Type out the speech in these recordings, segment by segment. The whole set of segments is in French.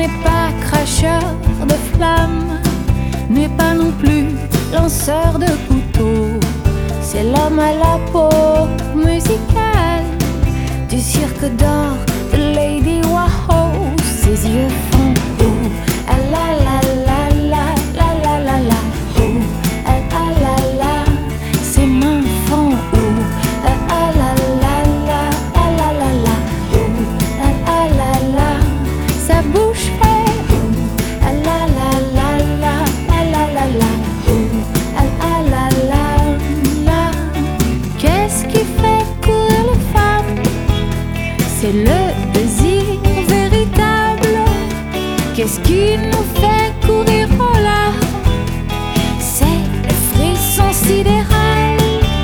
n'est pas cracheur de flammes, n'est pas non plus lanceur de couteaux. C'est l'homme à la peau musicale du cirque d'or de Lady Warhol. Ses yeux font ouh, ah la la la la la la la la, ouh, ah ah la la. Ses mains font ouh, ah ah la la la ah la la la, ouh, ah ah la la. Sa bouche fait ouh, ah la la la la ah la la la, ouh, ah ah la la la. Qu'est-ce qui fait courir les femmes? C'est le désir véritable. Qu'est-ce qui nous fait courir aux larmes? C'est le frisson sidéral.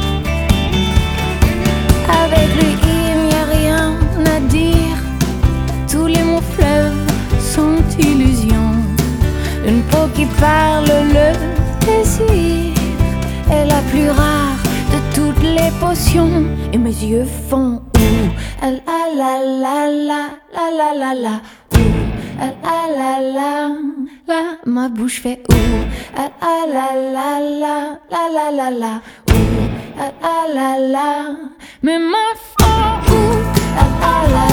Avec lui il n'y a rien à dire. Tous les mots fleuves sont illusions. Une peau qui parle, le désir est la plus rare de toutes les potions. Et mes yeux font ouh, ah la la la la la la la la, ouh, ah ah la la la. Ma bouche fait ouh, ah ah la la la la la la la, ouh, ah ah la la. Mes mains font ouh, ah ah la